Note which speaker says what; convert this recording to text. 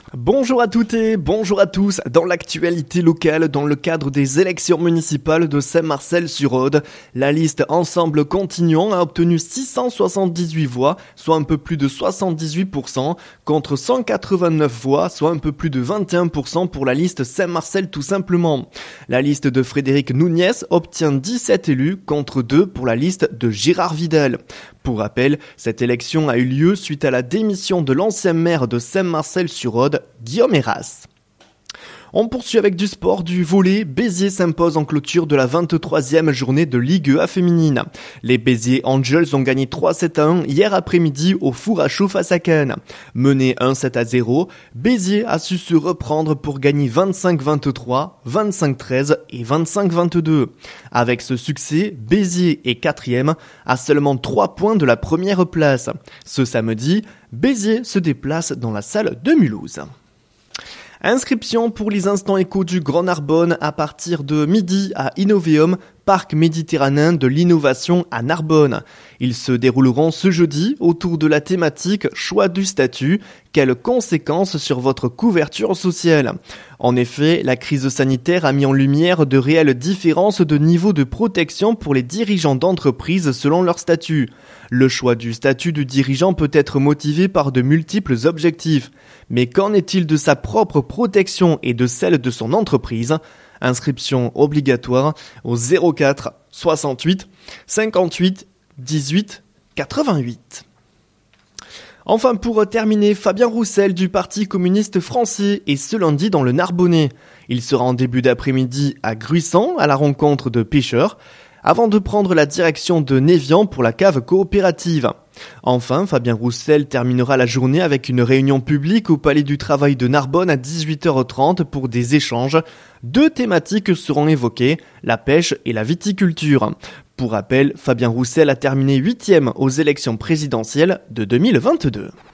Speaker 1: Bonjour à toutes et bonjour à tous. Dans l'actualité locale, dans le cadre des élections municipales de Saint-Marcel-sur-Aude, la liste Ensemble Continuons a obtenu 678 voix, soit un peu plus de 78%, contre 189 voix, soit un peu plus de 21% pour la liste Saint-Marcel tout simplement. La liste de Frédéric Núñez obtient 17 élus, contre 2 pour la liste de Gérard Vidal. Pour rappel, cette élection a eu lieu suite à la démission de l'ancien maire de Saint-Marcel-sur-Aude, Guillaume Héras. On poursuit avec du sport, du volley. Béziers s'impose en clôture de la 23e journée de Ligue A féminine. Les Béziers Angels ont gagné 3-7-1 hier après-midi au four à chaud face à Cannes. Mené 1-7-0, Béziers a su se reprendre pour gagner 25-23, 25-13 et 25-22. Avec ce succès, Béziers est 4e à seulement 3 points de la première place. Ce samedi, Béziers se déplace dans la salle de Mulhouse. Inscription pour les instants échos du Grand Narbonne à partir de midi à Innoveum, parc méditerranéen de l'innovation à Narbonne. Ils se dérouleront ce jeudi autour de la thématique choix du statut, quelles conséquences sur votre couverture sociale. En effet, la crise sanitaire a mis en lumière de réelles différences de niveau de protection pour les dirigeants d'entreprise selon leur statut. Le choix du statut du dirigeant peut être motivé par de multiples objectifs. Mais qu'en est-il de sa propre protection et de celle de son entreprise ? Inscription obligatoire au 04 68 58 18 88. Enfin, pour terminer, Fabien Roussel du Parti communiste français est ce lundi dans le Narbonnais. Il sera en début d'après-midi à Gruissant à la rencontre de pêcheurs, avant de prendre la direction de Névian pour la cave coopérative. Enfin, Fabien Roussel terminera la journée avec une réunion publique au Palais du Travail de Narbonne à 18h30 pour des échanges. 2 thématiques seront évoquées, la pêche et la viticulture. Pour rappel, Fabien Roussel a terminé 8e aux élections présidentielles de 2022.